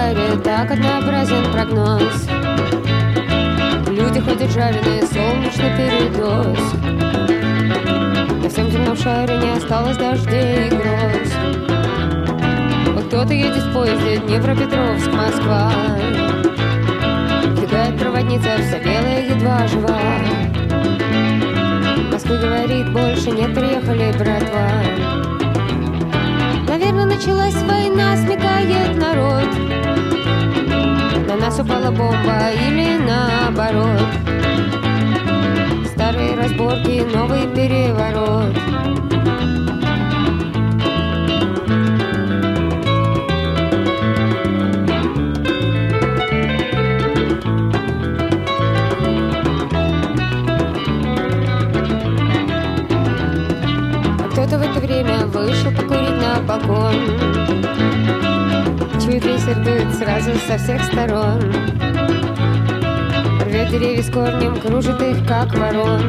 Китаре так однообразен прогноз. Люди ходят жареные, солнечный передоз. На всем земном шаре не осталось дождей и гроз. Вот кто-то едет в поезде Днепропетровск, Москва. Бегает проводница, вся белая, едва жива. Москва говорит, больше нет, приехали, братва. Наверное, началась война, смекает народ. На нас упала бомба или наоборот. Старые разборки, новый переворот. Кто-то в это время вышел покурить на балкон. Чует ветер, дует сразу со всех сторон. Рвет деревья с корнем, кружит их, как ворон.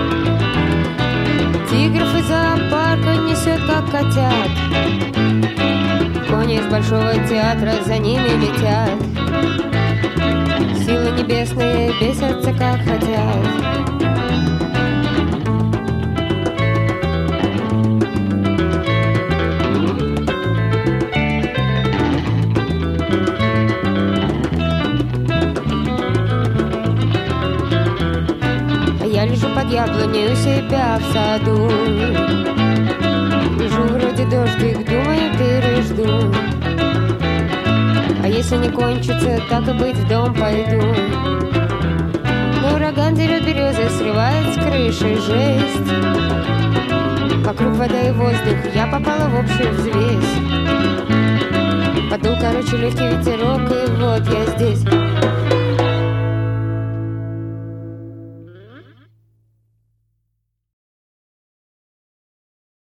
Тигров из зоопарка несет, как котят. Кони из большого театра за ними летят. Силы небесные бесятся, как хотят. Я лежу под яблоней у себя в саду. Лежу вроде дождик, думаю, пережду. А если не кончится, так и быть, в дом пойду. Но ураган дерет березы, срывает с крыши жесть. Вокруг вода и воздух, я попала в общую взвесь. Подул, короче, легкий ветерок, и вот я здесь.